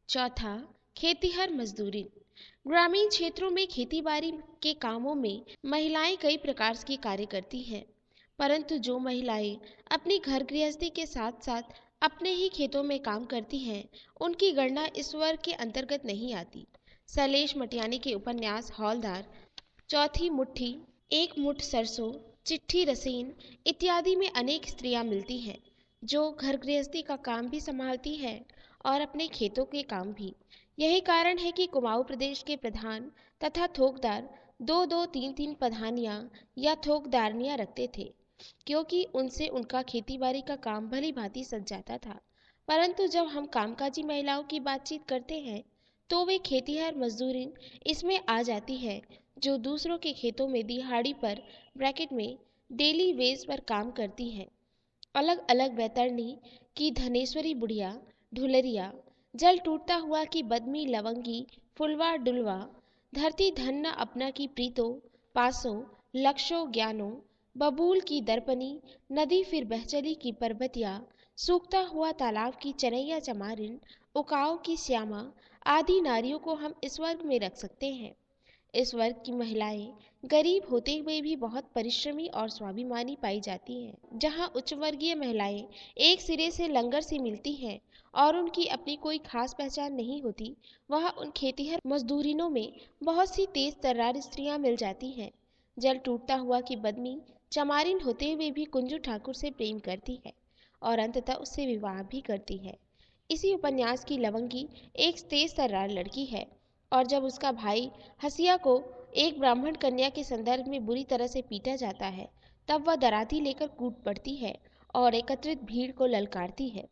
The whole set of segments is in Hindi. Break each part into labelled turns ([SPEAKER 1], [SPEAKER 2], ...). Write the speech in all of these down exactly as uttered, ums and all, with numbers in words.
[SPEAKER 1] चौथा, खेतीहर मजदूरी। ग्रामीण क्षेत्रों में खेतीबाड़ी के कामों में महिलाएं कई प्रकार के कार्य करती हैं, परंतु जो महिलाएं अपनी घर गृहस्थी के साथ साथ अपने ही खेतों में काम करती हैं, उनकी गणना इस वर्ग के अंतर्गत नहीं आती। शैलेश मटियानी के उपन्यास हौलदार, चौथी मुट्ठी, एक मुठ सरसों, चिट्ठी रसीन इत्यादि में अनेक स्त्रियां मिलती हैं जो घर गृहस्थी का काम भी संभालती हैं और अपने खेतों के काम भी। यही कारण है कि कुमाऊं प्रदेश के प्रधान तथा थोकदार दो दो तीन तीन प्रधानियां या थोकदारनियां रखते थे, क्योंकि उनसे उनका खेतीबाड़ी का काम भली भांति सज जाता था। परंतु जब हम कामकाजी महिलाओं की बातचीत करते हैं तो वे खेतीहर मजदूरी इसमें आ जाती है, जो दूसरों के खेतों में दिहाड़ी पर ब्रैकेट में डेली वेज पर काम करती हैं। अलग अलग बैतरणी की धनेश्वरी बुढ़िया, ढुलरिया, जल टूटता हुआ की बदमी लवंगी, फुलवा डुलवा, धरती धन न अपना की प्रीतो, पासो, लक्षो ज्ञानो, बबूल की दर्पणी, नदी फिर बहचली की परबतिया, सूखता हुआ तालाब की चनैया चमारिन, उकाव की श्यामा आदि नारियों को हम इस वर्ग में रख सकते हैं। इस वर्ग की महिलाएं गरीब होते हुए भी बहुत परिश्रमी और स्वाभिमानी पाई जाती हैं। जहां उच्च वर्गीय महिलाएं एक सिरे से लंगर से मिलती हैं और उनकी अपनी कोई खास पहचान नहीं होती, वहां उन खेतीहर मजदूरिनों में बहुत सी तेज तर्रार स्त्रियां मिल जाती हैं। जल टूटता हुआ की बदमी चमारिन होते हुए भी कुंजू ठाकुर से प्रेम करती है और अंततः उससे विवाह भी करती है। इसी उपन्यास की लवंगी एक तेज तर्रार लड़की है और जब उसका भाई हसिया को एक ब्राह्मण कन्या के संदर्भ में बुरी तरह से पीटा जाता है, तब वह दराती लेकर कूद पड़ती है और एकत्रित भीड़ को ललकारती है।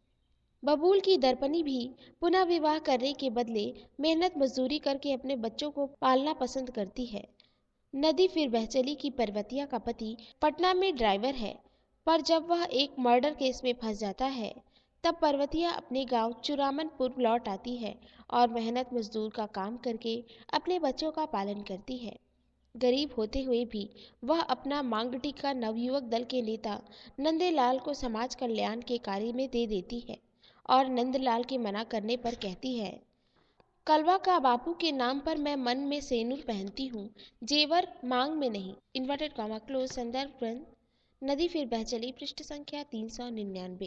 [SPEAKER 1] बबूल की दर्पणी भी पुनः विवाह करने के बदले मेहनत मजदूरी करके अपने बच्चों को पालना पसंद करती है। नदी फिर बहचली की पर्वतिया का पति पटना में ड्राइवर है, पर जब वह एक मर्डर केस में फंस जाता है, तब पर्वतिया अपने गांव चुरामनपुर लौट आती है और मेहनत मजदूर का काम करके अपने बच्चों का पालन करती है। गरीब होते हुए भी वह अपना मांग टीका नवयुवक दल के नेता नंदेलाल को समाज कल्याण के कार्य में दे देती है और नंदलाल के मना करने पर कहती है, कलवा का बापू के नाम पर मैं मन में सेनुर पहनती हूँ, जेवर मांग में नहीं। Inverted comma close. संदर्भ ग्रंथ नदी फिर बहचली, पृष्ठ संख्या तीन सौ निन्यानवे।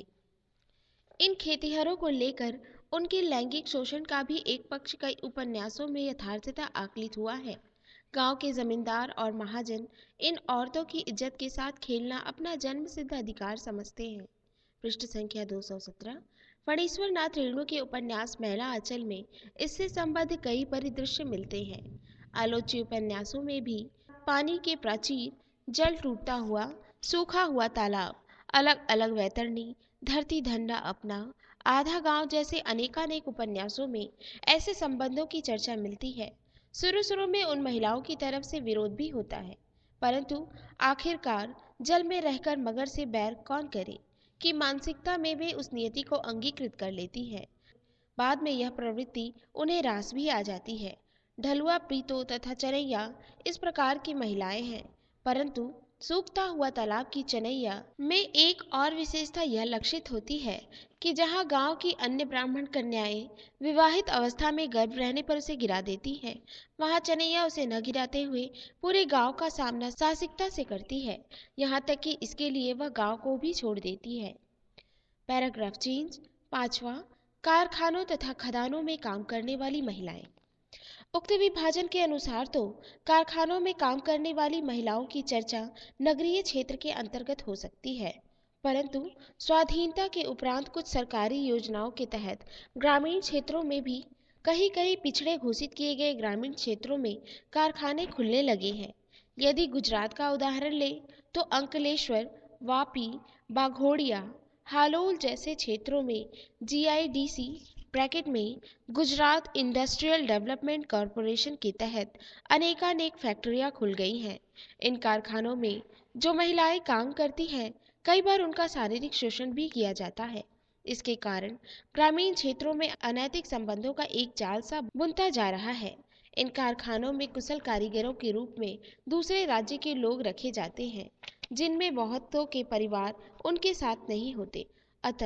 [SPEAKER 1] इन खेतीहरों को लेकर उनके लैंगिक शोषण का भी एक पक्ष कई उपन्यासों में यथार्थता आकलित हुआ है। गांव के जमींदार और महाजन इन औरतों की इज्जत के साथ खेलना अपना जन्म सिद्ध अधिकार समझते हैं। पृष्ठ संख्या दो सौ सत्रह। फणीश्वर नाथ रेणु के उपन्यास महिला आंचल में इससे संबद्ध कई परिदृश्य मिलते हैं। आलोच्य उपन्यासों में भी पानी के प्राचीर, जल टूटता हुआ, सूखा हुआ तालाब, अलग अलग वैतरणी, धरती धन्ना अपना, आधा गांव जैसे अनेकानेक उपन्यासों में ऐसे संबंधों की चर्चा मिलती है। शुरू शुरू में उन महिलाओं की तरफ से विरोध भी होता है, परंतु आखिरकार जल में रहकर मगर से बैर कौन करे की मानसिकता में वे उस नियति को अंगीकृत कर लेती है। बाद में यह प्रवृत्ति उन्हें रास भी आ जाती है। ढलुआ, प्रीतो तथा चनैया इस प्रकार की महिलाएं हैं, परंतु सूखता हुआ तालाब की चनैया में एक और विशेषता यह लक्षित होती है कि जहां गांव की अन्य ब्राह्मण कन्याएं विवाहित अवस्था में गर्भ रहने पर उसे गिरा देती हैं, वहां चनैया उसे न गिराते हुए पूरे गांव का सामना साहसिकता से करती है, यहाँ तक कि इसके लिए वह गांव को भी छोड़ देती है। Paragraph change. पांचवा, कारखानों तथा खदानों में काम करने वाली महिलाएं। उक्त विभाजन के अनुसार तो कारखानों में काम करने वाली महिलाओं की चर्चा नगरीय क्षेत्र के अंतर्गत हो सकती है, परंतु स्वाधीनता के उपरांत कुछ सरकारी योजनाओं के तहत ग्रामीण क्षेत्रों में भी कहीं कहीं पिछड़े घोषित किए गए ग्रामीण क्षेत्रों में कारखाने खुलने लगे हैं। यदि गुजरात का उदाहरण लें तो अंकलेश्वर, वापी, बाघोड़िया, हालोल जैसे क्षेत्रों में जी आई डी सी ब्रैकेट में गुजरात इंडस्ट्रियल डेवलपमेंट कॉरपोरेशन के तहत अनेकानेक फैक्ट्रियां खुल गई हैं। इन कारखानों में जो महिलाएं काम करती हैं, कई बार उनका शारीरिक शोषण भी किया जाता है। इसके कारण ग्रामीण क्षेत्रों में अनैतिक संबंधों का एक जाल सा बुनता जा रहा है। इन कारखानों में कुशल कारीगरों के रूप में दूसरे राज्य के लोग रखे जाते हैं, जिनमें बहुतों के परिवार उनके साथ नहीं होते। अतः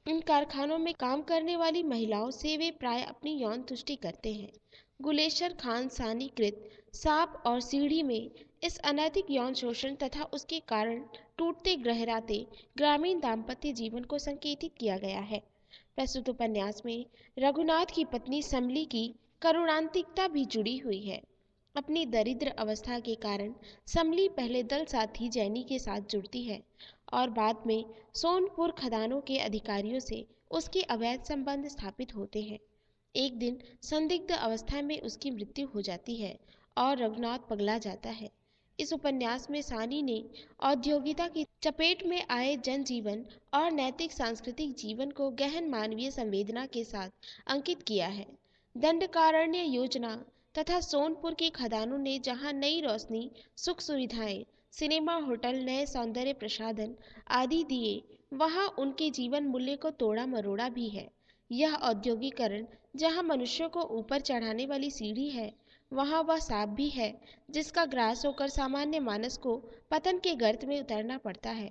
[SPEAKER 1] इन कारखानों में काम करने वाली महिलाओं से वे प्राय अपनी यौन तुष्टि करते हैं। गुलेशर खान सानी कृत सांप और सीढ़ी में इस अनैतिक यौन शोषण तथा उसके कारण टूटते गहराते ग्रामीण दाम्पत्य जीवन को संकेतित किया गया है। प्रस्तुत उपन्यास में रघुनाथ की पत्नी समली की करुणांतिकता भी जुड़ी हुई है। अपनी दरिद्र अवस्था के कारण समली पहले दल साथी जैनी के साथ जुड़ती है और बाद में सोनपुर खदानों के अधिकारियों से उसके अवैध संबंध स्थापित होते हैं। एक दिन संदिग्ध अवस्था में उसकी मृत्यु हो जाती है और रघुनाथ पगला जाता है। इस उपन्यास में सानी ने औद्योगिकता की चपेट में आए जनजीवन और नैतिक सांस्कृतिक जीवन को गहन मानवीय संवेदना के साथ अंकित किया है। दंडकारण्य योजना तथा सोनपुर की खदानों ने जहां नई रोशनी, सुख सुविधाएं, सिनेमा, होटल, नए सौंदर्य प्रसाधन आदि दिए, वहां उनके जीवन मूल्य को तोड़ा मरोड़ा भी है। यह औद्योगिकरण जहां मनुष्यों को ऊपर चढ़ाने वाली सीढ़ी है, वहां वह सांप भी है जिसका ग्रास होकर सामान्य मानस को पतन के गर्त में उतरना पड़ता है।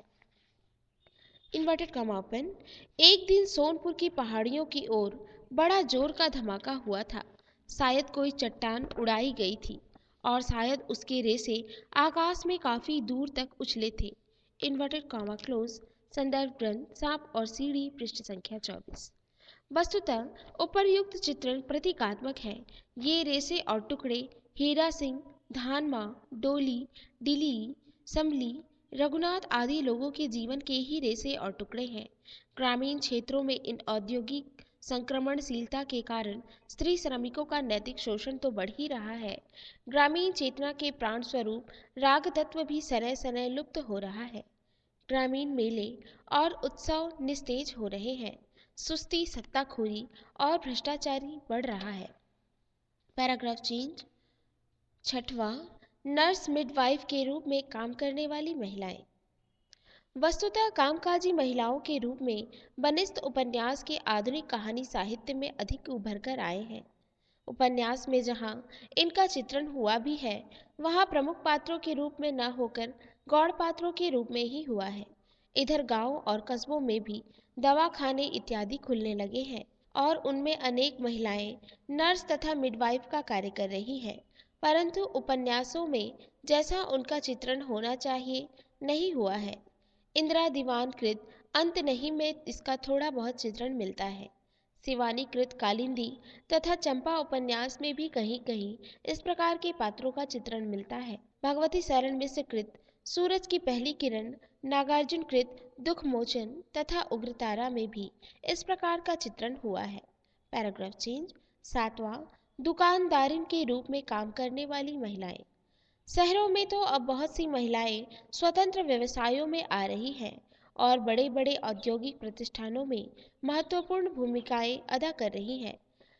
[SPEAKER 1] Inverted comma open. एक दिन सोनपुर की पहाड़ियों की ओर बड़ा जोर का धमाका हुआ था। शायद कोई चट्टान उड़ाई गई थी और शायद उसके रेसे आकाश में काफी दूर तक उछले थे। Inverted comma close. संदर्भ ग्रंथ सांप और सीढ़ी, पृष्ठ संख्या चौबीस। वस्तुतः उपर्युक्त चित्रण प्रतीकात्मक है। ये रेसे और टुकड़े हीरा सिंह, धानमा, डोली, डिली, समली, रघुनाथ आदि लोगों के जीवन के ही रेसे और टुकड़े हैं। ग्रामीण क्षेत्रों में इन औद्योगिक संक्रमणशीलता के कारण स्त्री श्रमिकों का नैतिक शोषण तो बढ़ ही रहा है। ग्रामीण चेतना के प्राण स्वरूप राग तत्व भी सनय सनय लुप्त हो रहा है। ग्रामीण मेले और उत्सव निस्तेज हो रहे हैं। सुस्ती, सत्ताखोरी और भ्रष्टाचारी बढ़ रहा है। Paragraph change. छठवां, नर्स मिडवाइफ के रूप में काम करने वाली महिलाएं। वस्तुतः कामकाजी महिलाओं के रूप में बनिष्ठ उपन्यास के आधुनिक कहानी साहित्य में अधिक उभर कर आए हैं। उपन्यास में जहां इनका चित्रण हुआ भी है, वहां प्रमुख पात्रों के रूप में न होकर गौड़ पात्रों के रूप में ही हुआ है। इधर गांव और कस्बों में भी दवाखाने इत्यादि खुलने लगे हैं और उनमें अनेक महिलाएं नर्स तथा मिडवाइफ का कार्य कर रही हैं, परंतु उपन्यासों में जैसा उनका चित्रण होना चाहिए नहीं हुआ है। इंदिरा दीवान कृत अंत नहीं में इसका थोड़ा बहुत चित्रण मिलता है। शिवानी कृत कालिंदी तथा चंपा उपन्यास में भी कहीं कहीं इस प्रकार के पात्रों का चित्रण मिलता है। भगवती शरण मिश्र कृत सूरज की पहली किरण, नागार्जुन कृत दुख मोचन तथा उग्रतारा में भी इस प्रकार का चित्रण हुआ है। Paragraph change. सातवां, दुकानदारिन के रूप में काम करने वाली महिलाएं। शहरों में तो अब बहुत सी महिलाएं स्वतंत्र व्यवसायों में आ रही हैं और बड़े बड़े औद्योगिक प्रतिष्ठानों में महत्वपूर्ण भूमिकाएं अदा कर रही हैं।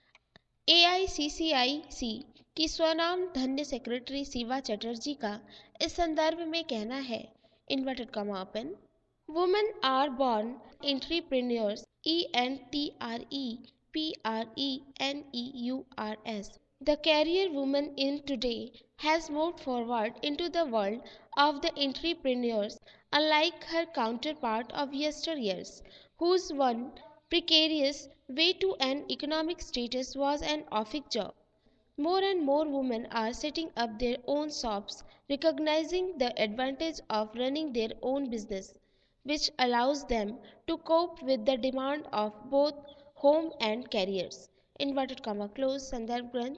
[SPEAKER 1] ए आई सी सी आई सी की स्वनाम धन्य सेक्रेटरी शिवा चटर्जी का इस संदर्भ में कहना है, inverted comma open, women are born entrepreneurs, E N T R E P R E N E U R S. The career woman in today has moved forward into the world of the entrepreneurs, unlike her counterpart of yesteryears, whose one precarious way to an economic status was an office job. More and more women are setting up their own shops, recognizing the advantage of running their own business, which allows them to cope with the demand of both home and careers. Inverted comma close. संदर्भ ग्रंथ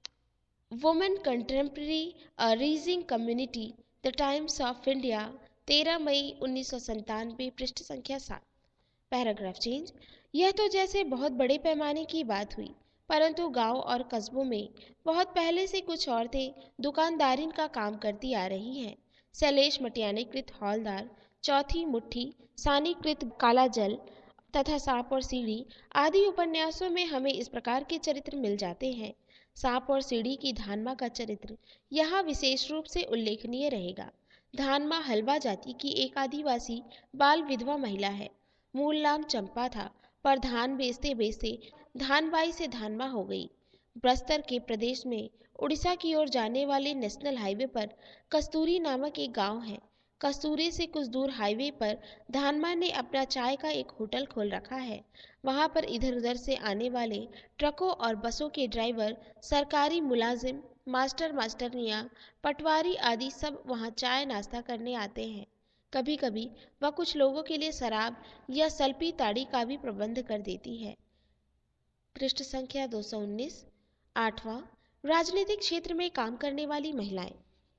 [SPEAKER 1] women contemporary a rising community, the Times of India, तेरह मई उन्नीस सौ संतानवे, पृष्ठ संख्या सात। Paragraph change. यह तो जैसे बहुत बड़े पैमाने की बात हुई, परंतु गांव और कस्बों में बहुत पहले से कुछ औरतें दुकानदारिन का काम करती आ रही हैं। शैलेश मटियानी कृत हौलदार, चौथी मुट्ठी, सानी कृत काला जल तथा सांप और सीढ़ी आदि उपन्यासों में हमें इस प्रकार के चरित्र मिल जाते हैं। सांप और सीढ़ी की धानमा का चरित्र यहाँ विशेष रूप से उल्लेखनीय रहेगा। धानमा हलवा जाति की एक आदिवासी बाल विधवा महिला है। मूल नाम चंपा था, पर धान बेचते बेचते धानबाई से धानमा हो गई। बस्तर के प्रदेश में उड़ीसा की ओर जाने वाले नेशनल हाईवे पर कस्तूरी नामक एक गांव है। कसूरे से कुछ दूर हाईवे पर धानमा ने अपना चाय का एक होटल खोल रखा है। वहां पर इधर उधर से आने वाले ट्रकों और बसों के ड्राइवर, सरकारी मुलाजिम, मास्टर मास्टरनियां, पटवारी आदि सब वहां चाय नाश्ता करने आते हैं। कभी कभी वह कुछ लोगों के लिए शराब या सल्पी ताड़ी का भी प्रबंध कर देती है। पृष्ठ संख्या दो सौ उन्नीस। आठवां, राजनीतिक क्षेत्र में काम करने वाली महिलाएं।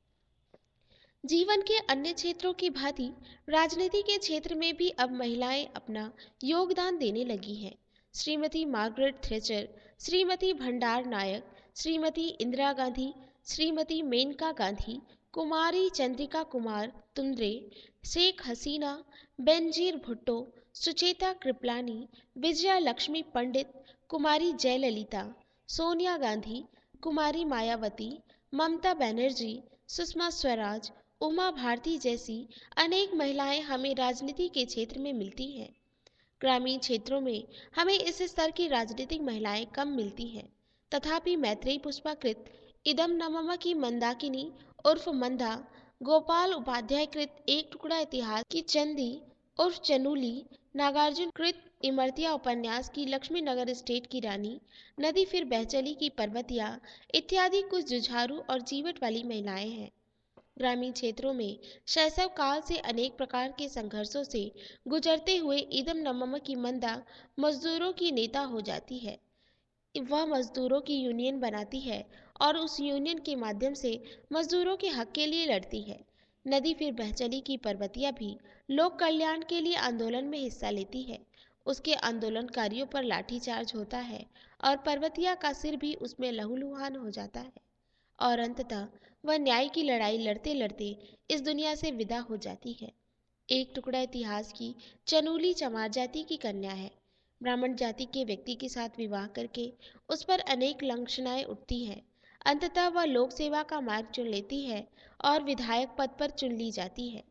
[SPEAKER 1] जीवन के अन्य क्षेत्रों की भांति राजनीति के क्षेत्र में भी अब महिलाएं अपना योगदान देने लगी हैं। श्रीमती मार्गरेट थ्रेचर, श्रीमती भंडार नायक, श्रीमती इंदिरा गांधी, श्रीमती मेनका गांधी, कुमारी चंद्रिका कुमार तुंद्रे, शेख हसीना, बेनजीर भुट्टो, सुचेता कृपलानी, विजया लक्ष्मी पंडित, कुमारी जयललिता, सोनिया गांधी, कुमारी मायावती, ममता बनर्जी, सुषमा स्वराज, उमा भारती जैसी अनेक महिलाएं हमें राजनीति के क्षेत्र में मिलती हैं। ग्रामीण क्षेत्रों में हमें इस स्तर की राजनीतिक महिलाएं कम मिलती हैं। तथापि मैत्रेयी पुष्पाकृत, इदम नमम की मंदाकिनी उर्फ मंदा, गोपाल उपाध्याय कृत एक टुकड़ा इतिहास की चंदी उर्फ चनूली, नागार्जुन कृत इमरतिया उपन्यास की लक्ष्मीनगर स्टेट की रानी, नदी फिर बहचली की पर्वतिया इत्यादि कुछ जुझारू और जीवट वाली महिलाएं हैं। ग्रामीण क्षेत्रों में शैशव काल से अनेक प्रकार के संघर्षों से गुजरते हुए इदम नमम की मंदा मजदूरों की नेता हो जाती है। वह मजदूरों की यूनियन बनाती है और उस यूनियन के माध्यम से मजदूरों के हक के लिए लड़ती है। नदी फिर बहचली की पर्वतिया भी लोक कल्याण के लिए आंदोलन में हिस्सा लेती है। उसके आंदोलनकारियों पर लाठीचार्ज होता है और पर्वतिया का सिर भी उसमें लहूलुहान हो जाता है और अंततः वह न्याय की लड़ाई लड़ते लड़ते इस दुनिया से विदा हो जाती है। एक टुकड़ा इतिहास की चनूली चमार जाति की कन्या है। ब्राह्मण जाति के व्यक्ति के साथ विवाह करके उस पर अनेक लांछनाएं उठती हैं। अंततः वह लोक सेवा का मार्ग चुन लेती है और विधायक पद पर चुन ली जाती है।